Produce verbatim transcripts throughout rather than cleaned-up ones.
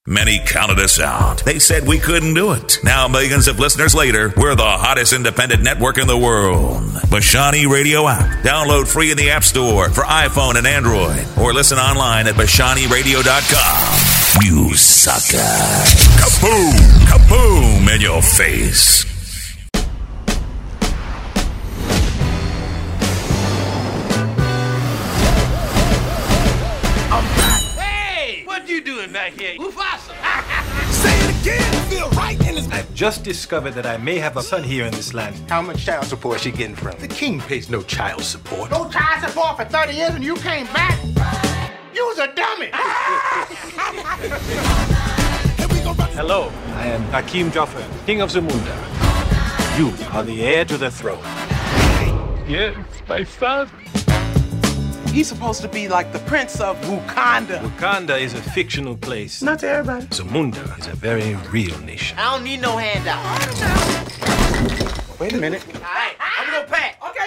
Many counted us out. They said we couldn't do it. Now, millions of listeners later, we're the hottest independent network in the world. Bashani Radio app. Download free in the App Store for iPhone and Android. Or listen online at bashani radio dot com. You sucker. Kaboom! Kaboom in your face. Back here, Mufasa. Say it again, feel right in his I've just discovered that I may have a son here in this land. How much child support is she getting from? The king pays no child support. No child support for thirty years and you came back? You was a dummy. Hello, I am Hakeem Joffer, king of Zamunda. You are the heir to the throne. Yes, my son. He's supposed to be like the prince of Wakanda. Wakanda is a fictional place. Not to everybody. Zamunda is a very real nation. I don't need no handout. Wait a minute. All right, I'm gonna pack. Okay,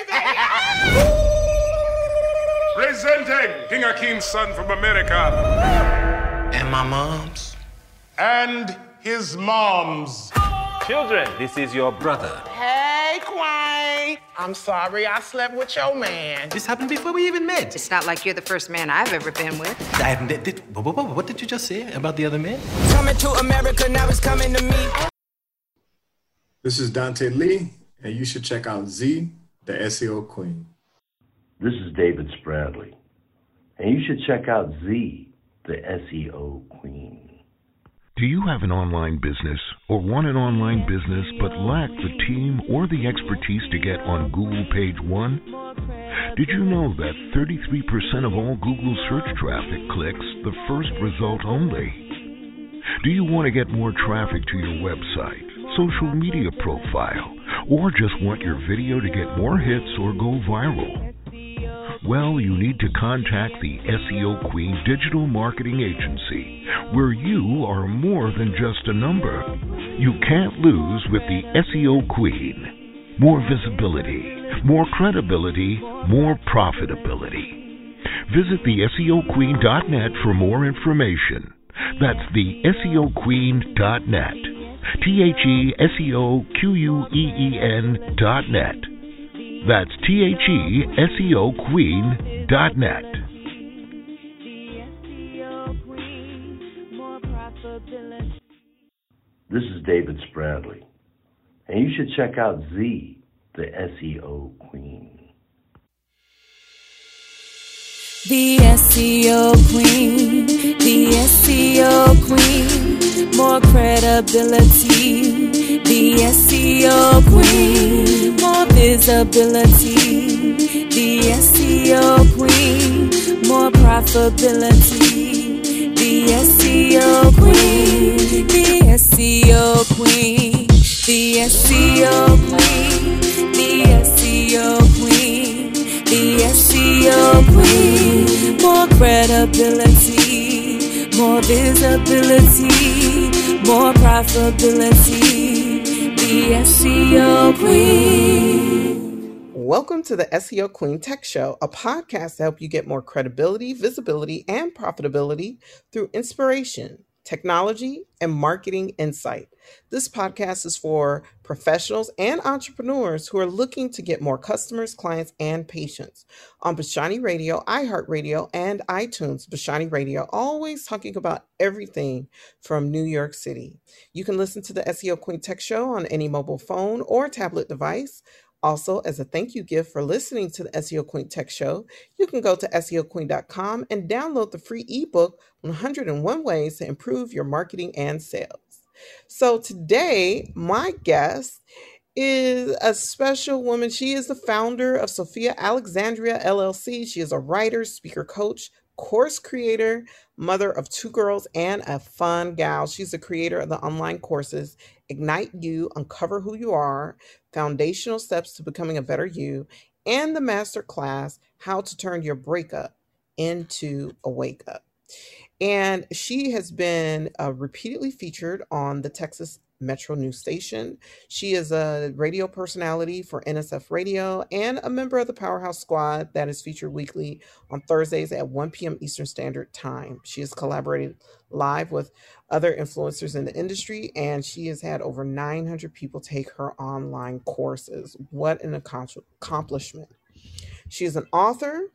Presenting King Akeem's son from America. And my mom's. And his mom's. Children, this is your brother. Hey, Quine. I'm sorry I slept with your man. This happened before we even met. It's not like you're the first man I've ever been with. I haven't. Did, did, what, what, what did you just say about the other man? Coming to America, now it's coming to me. This is Dante Lee, and you should check out Z, the S E O Queen. This is David Spradley, and you should check out Z, the S E O Queen. Do you have an online business or want an online business but lack the team or the expertise to get on Google Page One? Did you know that thirty-three percent of all Google search traffic clicks the first result only? Do you want to get more traffic to your website, social media profile, or just want your video to get more hits or go viral? Well, you need to contact the S E O Queen Digital Marketing Agency, where you are more than just a number. You can't lose with the S E O Queen. More visibility, more credibility, more profitability. Visit the S E O queen dot net for more information. That's the S E O queen dot net. T H E S E O Q U E E N dot net. That's T H E S E O Queen dot net. This is David Spradley, and you should check out Z, the S E O Queen. The S E O Queen, the S E O Queen, more credibility. The S E O Queen, more visibility. The S E O Queen, more profitability. The S E O Queen, the S E O Queen, the S E O Queen, the S E O Queen, the S E O Queen, more credibility, more visibility, more profitability. The S E O Queen. Welcome to the S E O Queen Tech Show, a podcast to help you get more credibility, visibility, and profitability through inspiration, technology, and marketing insight. This podcast is for professionals and entrepreneurs who are looking to get more customers, clients, and patients. On Bashani Radio, iHeartRadio, and iTunes, Bashani Radio, always talking about everything from New York City. You can listen to the S E O Queen Tech Show on any mobile phone or tablet device. Also, as a thank you gift for listening to the S E O Queen Tech Show, you can go to S E O queen dot com and download the free ebook, one hundred one Ways to Improve Your Marketing and Sales. So today, my guest is a special woman. She is the founder of Sophia Alexandria L L C. She is a writer, speaker, coach, course creator, mother of two girls, and a fun gal. She's the creator of the online courses, Ignite You, Uncover Who You Are, Foundational Steps to Becoming a Better You, and the master class, How to Turn Your Breakup into a Wake Up. And she has been uh, repeatedly featured on the Texas Metro News Station. She is a radio personality for N S F Radio and a member of the Powerhouse Squad that is featured weekly on Thursdays at one p.m. Eastern Standard Time. She has collaborated live with other influencers in the industry, and she has had over nine hundred people take her online courses. What an accomplishment. She is an author,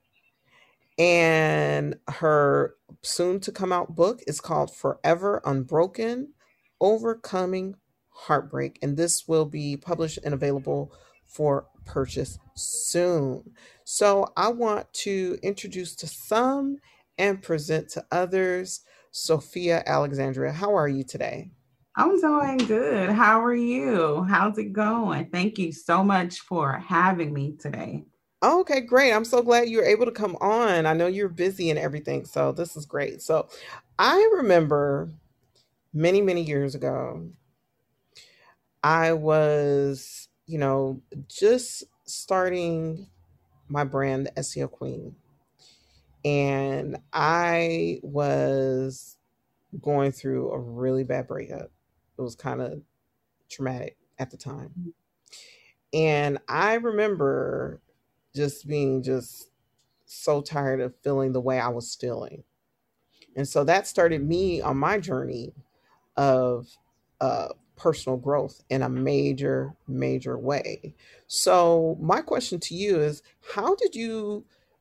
and her soon to come out book is called Forever Unbroken: Overcoming Heartbreak. And this will be published and available for purchase soon. So I want to introduce to some and present to others Sophia Alexandria. How are you today? I'm doing good. How are you? How's it going? Thank you so much for having me today. Okay, great. I'm so glad you were able to come on. I know you're busy and everything, so this is great. So I remember many, many years ago, I was, you know, just starting my brand, the S E O Queen. And I was going through a really bad breakup. It was kind of traumatic at the time. And I remember just being just so tired of feeling the way I was feeling. And so that started me on my journey of uh, personal growth in a major, major way. So my question to you is, how did you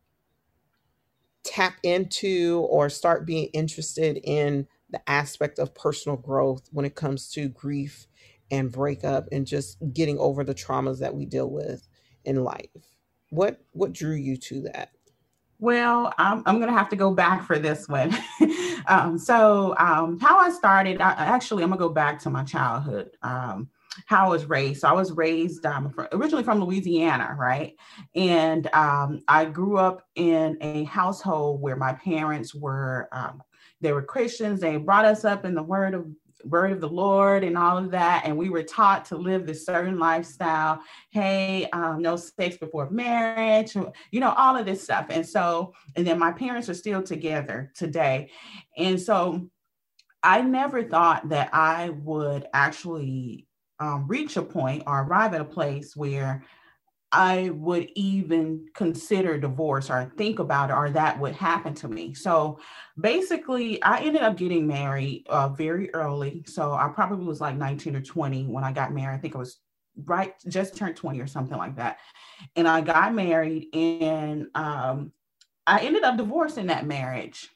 tap into or start being interested in the aspect of personal growth when it comes to grief and breakup and just getting over the traumas that we deal with in life? What what drew you to that? Well, I'm, I'm going to have to go back for this one. um, so um, how I started, I, actually, I'm going to go back to my childhood, um, how I was raised. So I was raised um, from, originally from Louisiana, right? And um, I grew up in a household where my parents were, um, they were Christians. They brought us up in the word of word of the Lord and all of that. And we were taught to live this certain lifestyle. Hey, um, no sex before marriage, you know, all of this stuff. And so, and then my parents are still together today. And so I never thought that I would actually um, reach a point or arrive at a place where I would even consider divorce or think about it, or that would happen to me. So basically, I ended up getting married uh, very early. So I probably was like nineteen or twenty when I got married. I think I was right, just turned twenty or something like that. And I got married, and um, I ended up divorcing that marriage.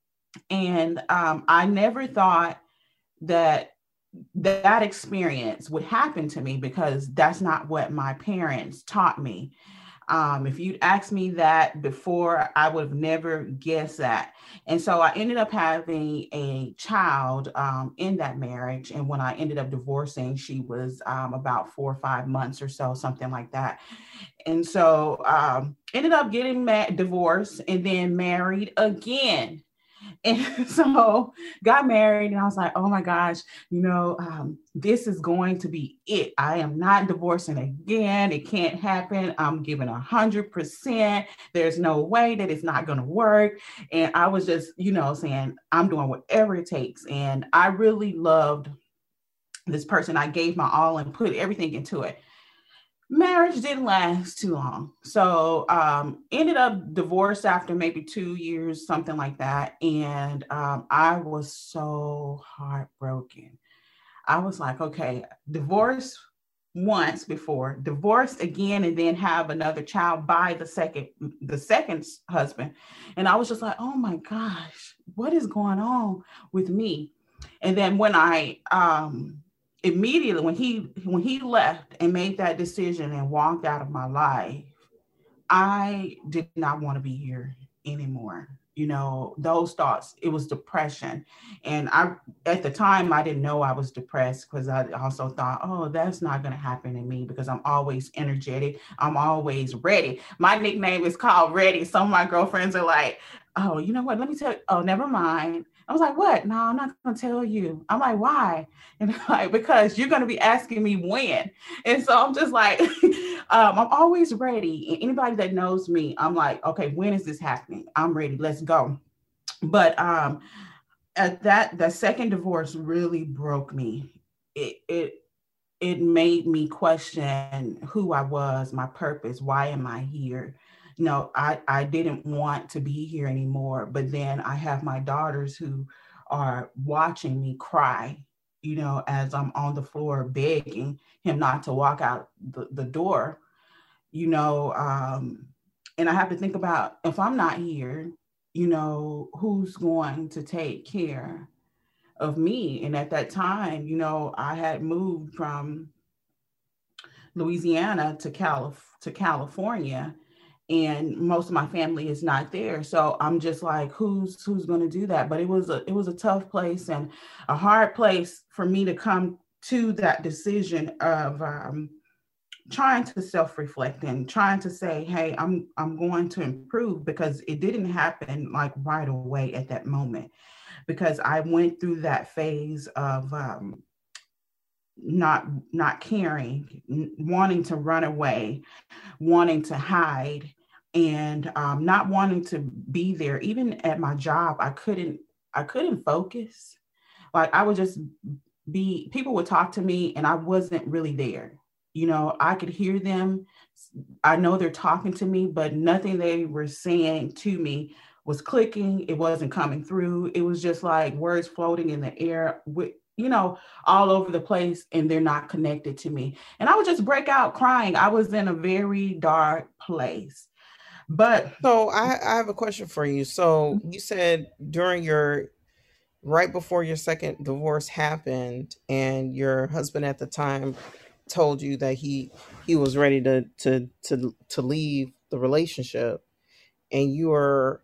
And um, I never thought that that experience would happen to me, because that's not what my parents taught me. Um, if you'd asked me that before, I would have never guessed that. And so I ended up having a child um, in that marriage. And when I ended up divorcing, she was um, about four or five months or so, something like that. And so um, ended up getting ma- divorced and then married again. And so got married, and I was like, oh my gosh, you know, um, this is going to be it. I am not divorcing again. It can't happen. I'm giving a hundred percent. There's no way that it's not going to work. And I was just, you know, saying, I'm doing whatever it takes. And I really loved this person. I gave my all and put everything into it. Marriage didn't last too long. So um, ended up divorced after maybe two years, something like that. And um, I was so heartbroken. I was like, okay, divorce once before, divorced again, and then have another child by the second, the second husband. And I was just like, oh my gosh, what is going on with me? And then when I, um, immediately when he when he left and made that decision and walked out of my life, I did not want to be here anymore. You know, those thoughts, it was depression. And I, at the time, I didn't know I was depressed, because I also thought, oh, that's not going to happen to me, because I'm always energetic. I'm always ready. My nickname is called Ready. Some of my girlfriends are like, oh, you know what? Let me tell you. Oh, never mind. I was like, what? No, I'm not going to tell you. I'm like, why? And I'm like, because you're going to be asking me when. And so I'm just like, um, I'm always ready. And anybody that knows me, I'm like, okay, when is this happening? I'm ready. Let's go. but um, at that, the second divorce really broke me. It, it, it made me question who I was, my purpose. Why am I here? No, I, I didn't want to be here anymore. But then I have my daughters who are watching me cry, you know, as I'm on the floor begging him not to walk out the, the door, you know, um, and I have to think about, if I'm not here, you know, who's going to take care of me? And at that time, you know, I had moved from Louisiana to Calif- to California, and most of my family is not there. So I'm just like, who's who's going to do that? But it was a it was a tough place and a hard place for me to come to that decision of um, trying to self-reflect and trying to say, hey, I'm I'm going to improve, because it didn't happen like right away at that moment, because I went through that phase of um, not not caring, wanting to run away, wanting to hide, and um, not wanting to be there. Even at my job, I couldn't I couldn't focus. Like I would just be, people would talk to me and I wasn't really there. You know, I could hear them. I know they're talking to me, but nothing they were saying to me was clicking. It wasn't coming through. It was just like words floating in the air with, you know, all over the place, and they're not connected to me. And I would just break out crying. I was in a very dark place. But so I, I have a question for you. So you said during your, right before your second divorce happened, and your husband at the time told you that he he was ready to to to to leave the relationship, and you were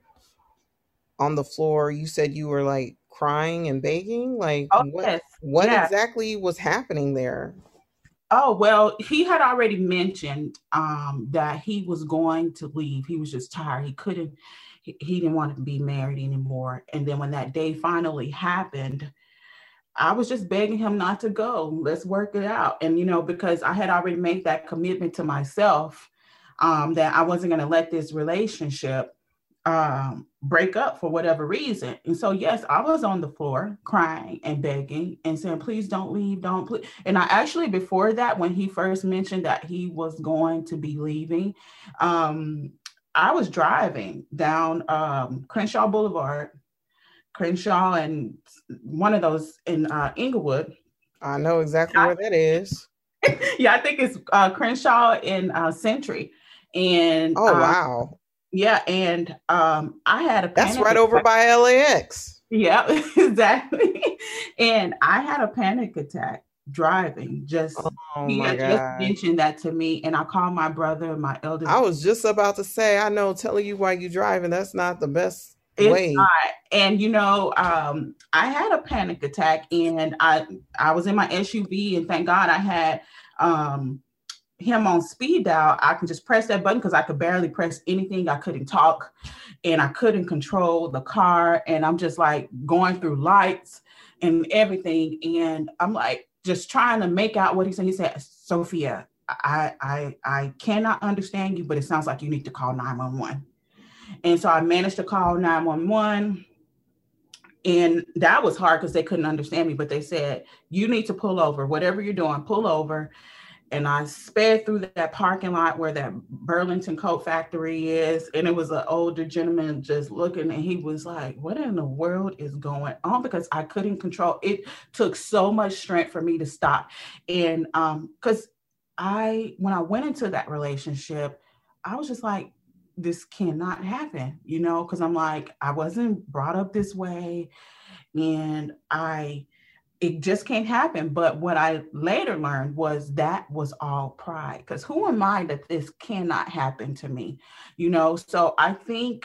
on the floor. You said you were like crying and begging. Like oh, what yes. what yeah. exactly was happening there? Oh, well, he had already mentioned um, that he was going to leave. He was just tired. He couldn't, he, he didn't want to be married anymore. And then when that day finally happened, I was just begging him not to go. Let's work it out. And, you know, because I had already made that commitment to myself um, that I wasn't going to let this relationship um, break up for whatever reason. And so, yes, I was on the floor crying and begging and saying, please don't leave, don't please. And I actually, before that, when he first mentioned that he was going to be leaving, um, I was driving down um, Crenshaw Boulevard, Crenshaw and one of those in uh, Inglewood. I know exactly I, where that is. Yeah, I think it's uh, Crenshaw in uh, Century. And oh, uh, wow. Yeah, and um, I had a that's right over by L A X. Yeah, exactly. And I had a panic attack driving. Just oh he my had God. just mentioned that to me, and I called my brother, my eldest. I was just about to say, I know, telling you while you're driving, that's not the best it's way. Not. And you know, um, I had a panic attack, and I I was in my S U V, and thank God I had. Um, him on speed dial. I can just press that button because I could barely press anything. I couldn't talk and I couldn't control the car. And I'm just like going through lights and everything. And I'm like, just trying to make out what he said. He said, Sophia, I, I, I cannot understand you, but it sounds like you need to call nine one one. And so I managed to call nine one one. And that was hard because they couldn't understand me, but they said, you need to pull over, whatever you're doing, pull over. And I sped through that parking lot where that Burlington Coat Factory is. And it was an older gentleman just looking, and he was like, what in the world is going on? Because I couldn't control. It took so much strength for me to stop. And um, because I, when I went into that relationship, I was just like, this cannot happen, you know, because I'm like, I wasn't brought up this way. And I, it just can't happen. But what I later learned was that was all pride, because who am I that this cannot happen to me? You know, so I think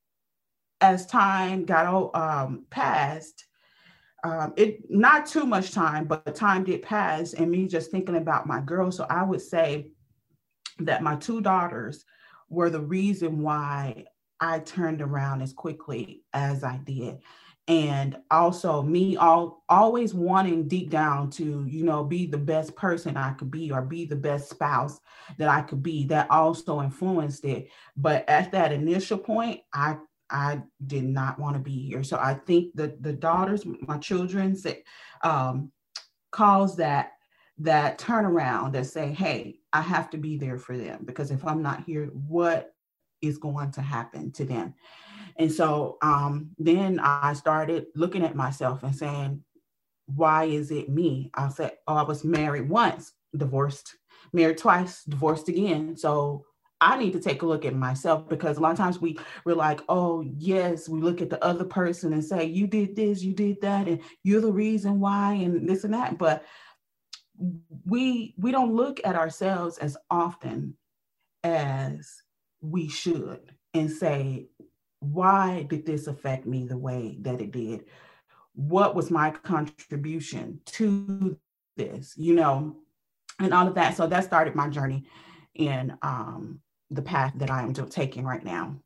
as time got um, passed, um, it not too much time, but time did pass, and me just thinking about my girls. So I would say that my two daughters were the reason why I turned around as quickly as I did. And also me all, always wanting deep down to, you know, be the best person I could be, or be the best spouse that I could be, that also influenced it. But at that initial point, I, I did not want to be here. So I think that the daughters, my children, say, um, cause that that turnaround that say, hey, I have to be there for them, because if I'm not here, what is going to happen to them? And so um, then I started looking at myself and saying, why is it me? I said, oh, I was married once, divorced, married twice, divorced again. So I need to take a look at myself, because a lot of times we, we're like, oh, yes, we look at the other person and say, you did this, you did that, and you're the reason why, and this and that. But we we don't look at ourselves as often as we should and say, why did this affect me the way that it did? What was my contribution to this, you know, and all of that. So that started my journey in um, the path that I am taking right now.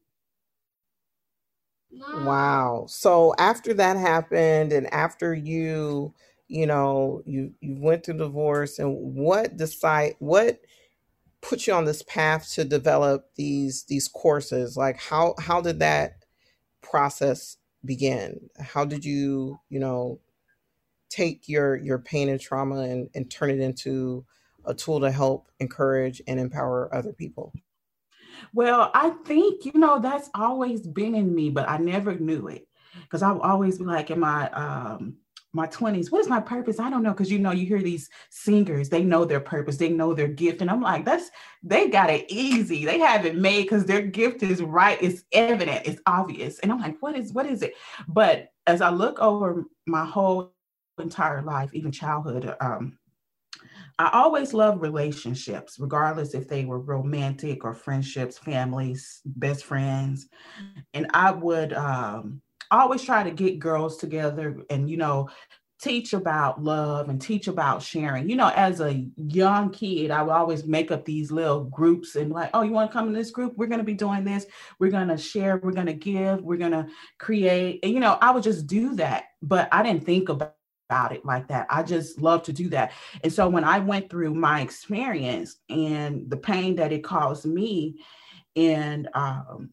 Wow. So after that happened, and after you, you know, you, you went through divorce, and what decide, what put you on this path to develop these, these courses? Like how, how did that process begin? How did you, you know, take your, your pain and trauma and, and turn it into a tool to help encourage and empower other people? Well, I think, you know, that's always been in me, but I never knew it, because I would always be like in my, um, my twenties, what is my purpose? I don't know. Cause you know, you hear these singers, they know their purpose, they know their gift. And I'm like, that's, they got it easy. They have it made because their gift is right. It's evident. It's obvious. And I'm like, what is, what is it? But as I look over my whole entire life, even childhood, um, I always loved relationships, regardless if they were romantic or friendships, families, best friends. And I would, um, I always try to get girls together and, you know, teach about love and teach about sharing. You know, as a young kid, I would always make up these little groups and like, oh, you want to come in this group? We're going to be doing this. We're going to share. We're going to give. We're going to create. And, you know, I would just do that. But I didn't think about about it like that. I just love to do that. And so when I went through my experience and the pain that it caused me, and um,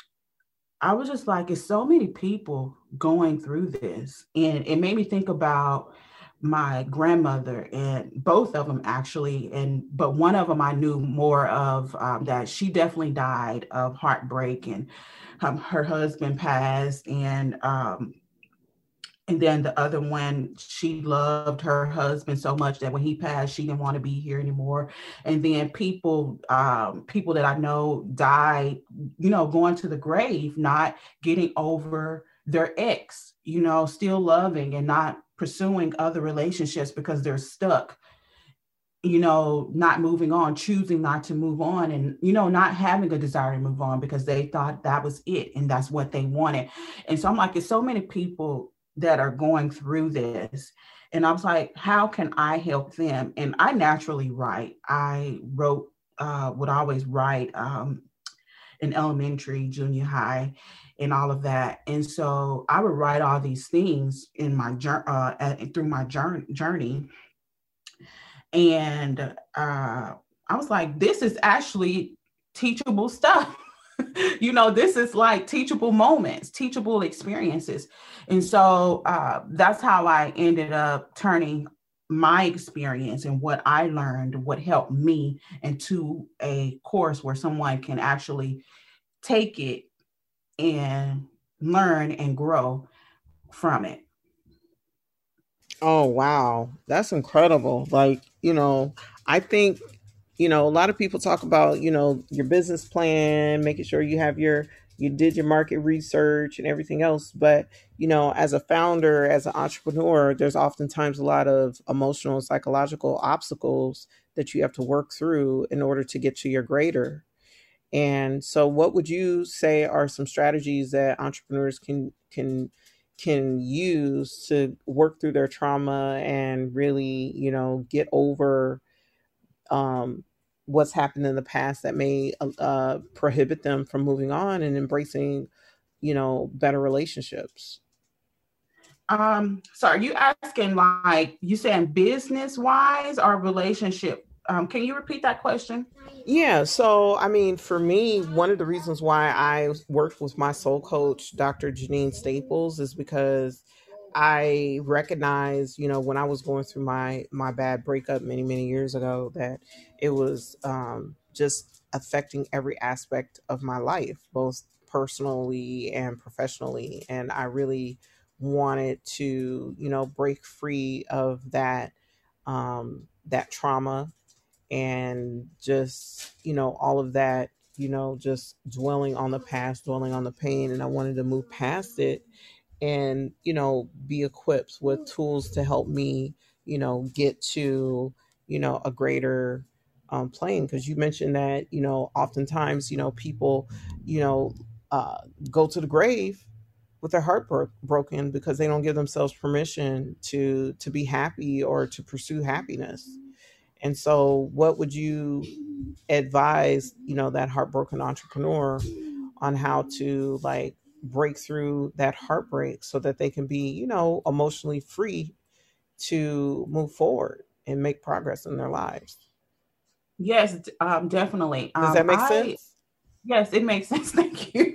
I was just like, it's so many people going through this. And it made me think about my grandmother, and both of them actually. And, but one of them I knew more of, um, that she definitely died of heartbreak, and um, her husband passed. And, um, And then the other one, she loved her husband so much that when he passed, she didn't want to be here anymore. And then people, um, people that I know died, you know, going to the grave, not getting over their ex, you know, still loving and not pursuing other relationships because they're stuck, you know, not moving on, choosing not to move on, and, you know, not having a desire to move on because they thought that was it and that's what they wanted. And so I'm like, it's so many people that are going through this. And I was like, how can I help them? And I naturally write. I wrote, uh, would always write um, in elementary, junior high, and all of that. And so I would write all these things in my uh, through my journey. And uh, I was like, this is actually teachable stuff. You know, this is like teachable moments, teachable experiences. And so uh, that's how I ended up turning my experience and what I learned, what helped me, into a course where someone can actually take it and learn and grow from it. Oh, wow. That's incredible. Like, you know, I think, you know, a lot of people talk about, you know, your business plan, making sure you have your, you did your market research and everything else. But, you know, as a founder, as an entrepreneur, there's oftentimes a lot of emotional and psychological obstacles that you have to work through in order to get to your greater. And so what would you say are some strategies that entrepreneurs can, can, can use to work through their trauma and really, you know, get over, um, what's happened in the past that may uh, prohibit them from moving on and embracing, you know, better relationships? Um, so are you asking, like, you saying business wise or relationship Um, can you repeat that question? Yeah. So, I mean, for me, one of the reasons why I worked with my soul coach, Doctor Janine Staples, is because I recognize, you know, when I was going through my my bad breakup many, many years ago, that it was um, just affecting every aspect of my life, both personally and professionally. And I really wanted to, you know, break free of that, um, that trauma and just, you know, all of that, you know, just dwelling on the past, dwelling on the pain. And I wanted to move past it and, you know, be equipped with tools to help me, you know, get to, you know, a greater um, plane. Because you mentioned that, you know, oftentimes, you know, people, you know, uh, go to the grave with their heart bro- broken because they don't give themselves permission to to be happy or to pursue happiness. And so what would you advise, you know, that heartbroken entrepreneur on how to like break through that heartbreak so that they can be, you know, emotionally free to move forward and make progress in their lives? Yes, um, definitely. Does that Um, make I, sense? Yes, it makes sense. Thank you.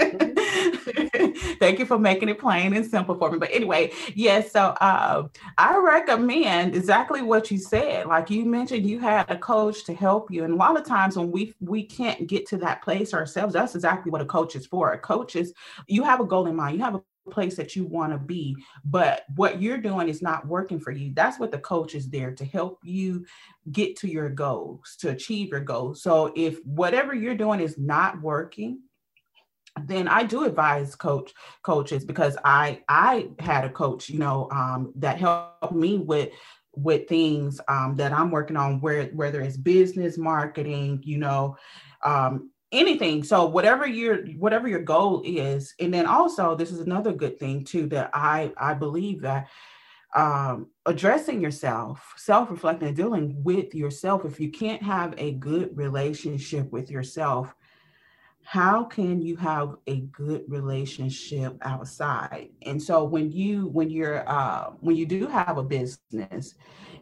Thank you for making it plain and simple for me. But anyway, yes, so uh, I recommend exactly what you said. Like you mentioned, you had a coach to help you. And a lot of times when we we can't get to that place ourselves, that's exactly what a coach is for. A coach is, you have a goal in mind. You have a place that you want to be, but what you're doing is not working for you. That's what the coach is there to help you get to your goals, to achieve your goals. So if whatever you're doing is not working, then I do advise coach coaches because I I had a coach, you know, um, that helped me with with things um, that I'm working on, where whether it's business, marketing, you know, um, anything. So whatever your whatever your goal is, and then also this is another good thing too that I I believe that um, addressing yourself, self-reflecting, and dealing with yourself. If you can't have a good relationship with yourself, how can you have a good relationship outside? And so when you when you're uh, when you do have a business,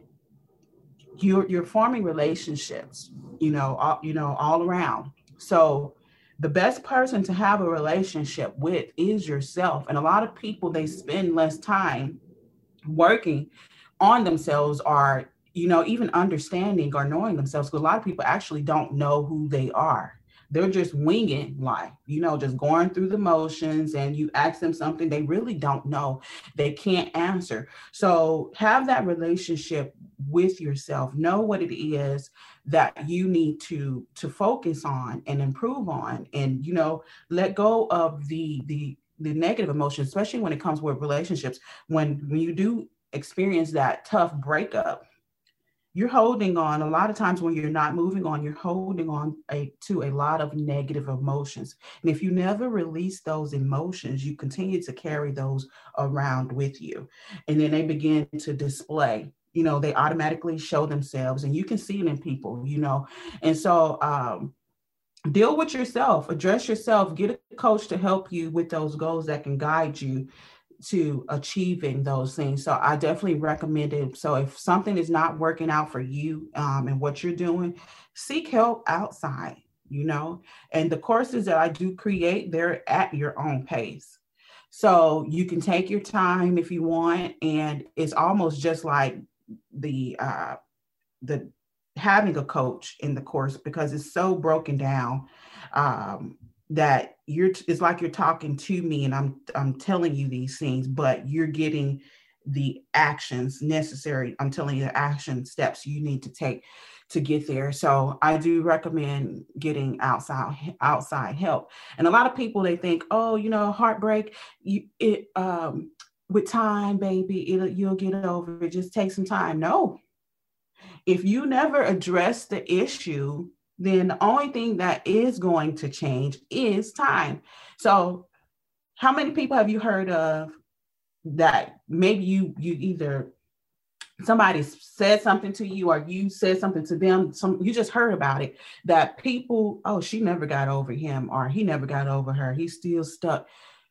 you're you're forming relationships, you know, all, you know, all around. So the best person to have a relationship with is yourself. And a lot of people, they spend less time working on themselves or, you know, even understanding or knowing themselves. Because a lot of people actually don't know who they are. They're just winging life, you know, just going through the motions, and you ask them something they really don't know. They can't answer. So have that relationship with yourself. Know what it is that you need to, to focus on and improve on, and, you know, let go of the, the, the negative emotions, especially when it comes with relationships. When, when you do experience that tough breakup, you're holding on. A lot of times when you're not moving on, you're holding on a, to a lot of negative emotions. And if you never release those emotions, you continue to carry those around with you. And then they begin to display, you know, they automatically show themselves, and you can see it in people, you know. And so um, deal with yourself, address yourself, get a coach to help you with those goals that can guide you to achieving those things. So I definitely recommend it. So if something is not working out for you um, and what you're doing, seek help outside, you know, and the courses that I do create, they're at your own pace. So you can take your time if you want. And it's almost just like the, uh, the having a coach in the course, because it's so broken down um, that you're, it's like you're talking to me and I'm, I'm telling you these things, but you're getting the actions necessary. I'm telling you the action steps you need to take to get there. So I do recommend getting outside, outside help. And a lot of people, they think, oh, you know, heartbreak, you, it, um, with time, baby, it'll, you'll get it over. It just takes some time. No, if you never address the issue, then the only thing that is going to change is time. So how many people have you heard of that maybe you you either somebody said something to you or you said something to them, some you just heard about it, that people, oh, she never got over him or he never got over her, he's still stuck.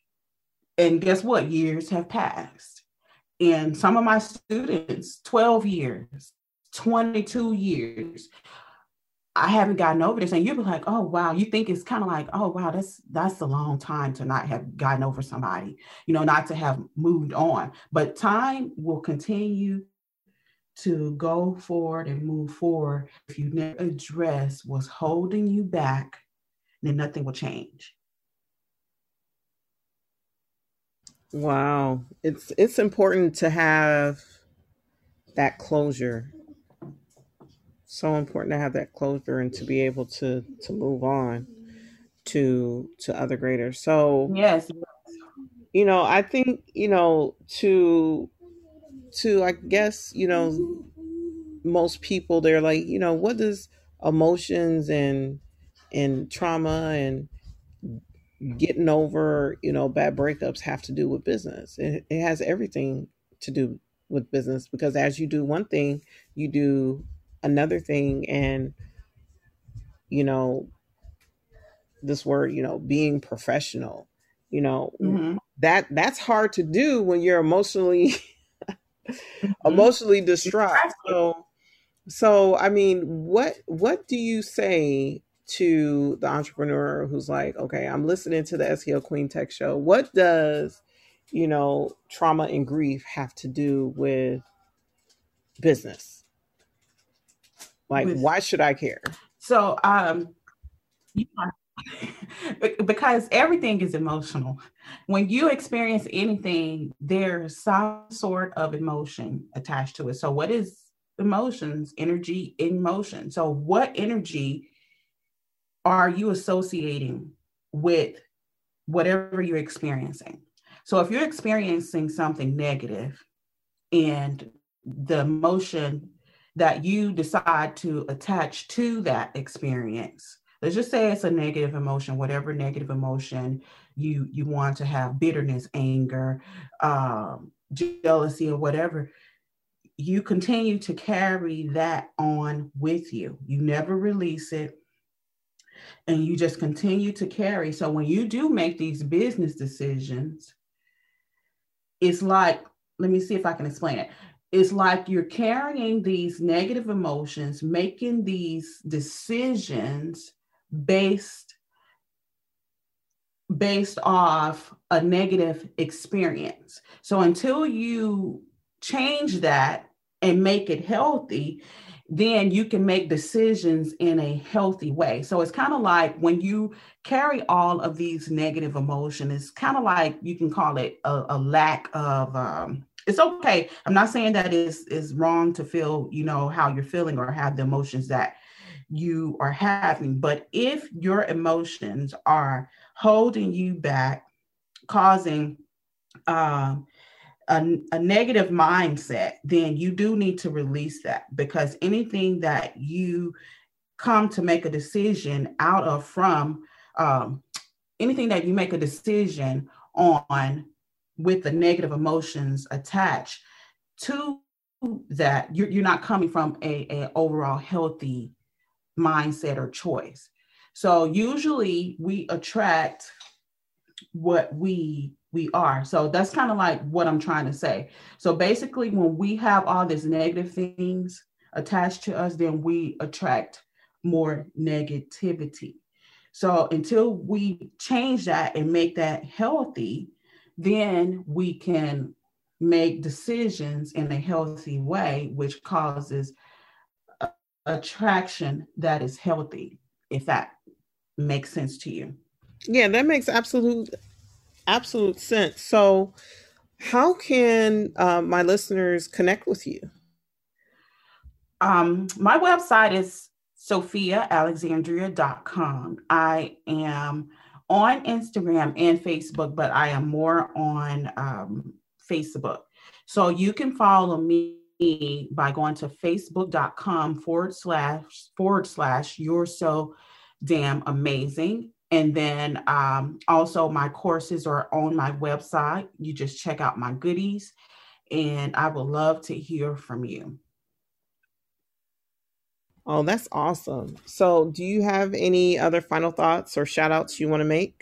And guess what? Years have passed. And some of my students, twelve years, twenty-two years. I haven't gotten over this. And you'll be like, oh, wow. You think it's kind of like, oh, wow, that's that's a long time to not have gotten over somebody, you know, not to have moved on. But time will continue to go forward and move forward. If you never address what's holding you back, then nothing will change. Wow. It's it's important to have that closure. So important to have that closure and to be able to to move on to to other graders. So yes, you know, I think, you know, to to I guess, you know, most people, they're like, you know, what does emotions and and trauma and getting over, you know, bad breakups have to do with business? It, it has everything to do with business, because as you do one thing, you do another thing. And, you know, this word, you know, being professional, you know, mm-hmm. that that's hard to do when you're emotionally mm-hmm. emotionally distraught. So, so, I mean, what, what do you say to the entrepreneur who's like, okay, I'm listening to the S E O Queen Tech Show. What does, you know, trauma and grief have to do with business? Like, with, why should I care? So, um, you know, because everything is emotional. When you experience anything, there's some sort of emotion attached to it. So what is emotions? Energy in motion. So what energy are you associating with whatever you're experiencing? So if you're experiencing something negative and the emotion that you decide to attach to that experience, let's just say it's a negative emotion, whatever negative emotion you you want to have, bitterness, anger, um, jealousy, or whatever, you continue to carry that on with you. You never release it, and you just continue to carry. So when you do make these business decisions, it's like, let me see if I can explain it. It's like you're carrying these negative emotions, making these decisions based, based off a negative experience. So until you change that and make it healthy, then you can make decisions in a healthy way. So it's kind of like when you carry all of these negative emotions, it's kind of like, you can call it a, a lack of, um, it's okay. I'm not saying that is is wrong to feel, you know, how you're feeling or have the emotions that you are having. But if your emotions are holding you back, causing um, a, a negative mindset, then you do need to release that, because anything that you come to make a decision out of from, um, anything that you make a decision on with the negative emotions attached to that, you're, you're not coming from a, a overall healthy mindset or choice. So usually we attract what we we are. So that's kind of like what I'm trying to say. So basically, when we have all these negative things attached to us, then we attract more negativity. So until we change that and make that healthy, then we can make decisions in a healthy way, which causes a, attraction that is healthy, if that makes sense to you. Yeah, that makes absolute, absolute sense. So how can uh, my listeners connect with you? Um, my website is sophia alexandria dot com. I am on Instagram and Facebook, but I am more on um, Facebook. So you can follow me by going to facebook.com forward slash forward slash you're so damn amazing. And then um, also my courses are on my website. You just check out my goodies, and I would love to hear from you. Oh, that's awesome. So do you have any other final thoughts or shout outs you want to make?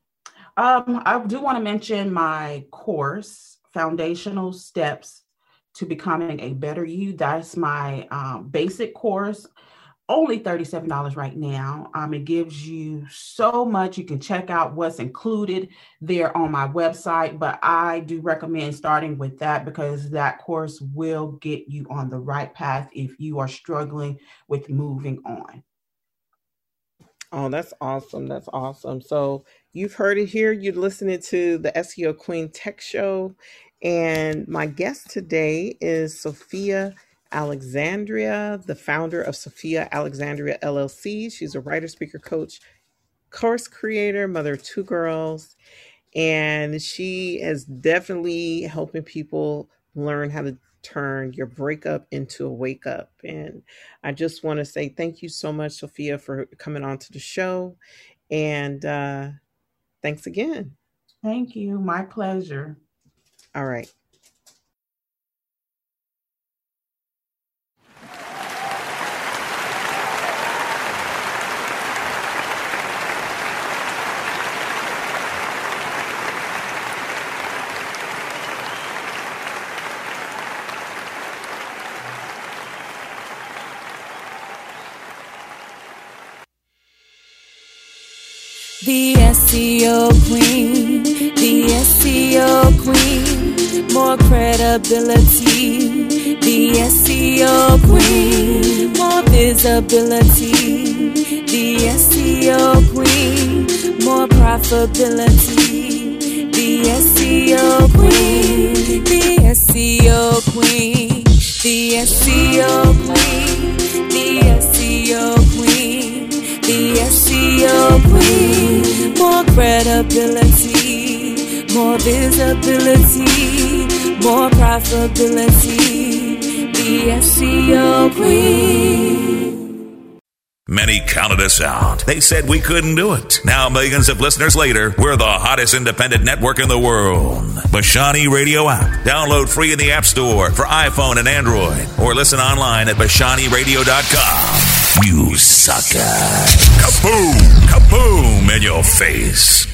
Um, I do want to mention my course, Foundational Steps to Becoming a Better You. That's my um, basic course. Only thirty-seven dollars right now. Um, it gives you so much. You can check out what's included there on my website, but I do recommend starting with that because that course will get you on the right path if you are struggling with moving on. Oh, that's awesome. That's awesome. So you've heard it here. You're listening to the S E O Queen Tech Show. And my guest today is Sophia Alexandria, the founder of Sophia Alexandria L L C. She's a writer, speaker, coach, course creator, mother of two girls. And she is definitely helping people learn how to turn your breakup into a wake up. And I just want to say thank you so much, Sophia, for coming on to the show. And uh, thanks again. Thank you. My pleasure. All right. The S E O Queen, the S E O Queen, more credibility. The S E O Queen, more visibility. The S E O Queen, more profitability. The S E O Queen, the S E O Queen, the S E O Queen, the S E O Queen, the S E O Queen, more credibility, more visibility, more profitability. The S E O Queen. Many counted us out. They said we couldn't do it. Now, millions of listeners later, we're the hottest independent network in the world. Bashani Radio app. Download free in the App Store for iPhone and Android. Or listen online at bashani radio dot com. You sucker. Kaboom! Kaboom in your face.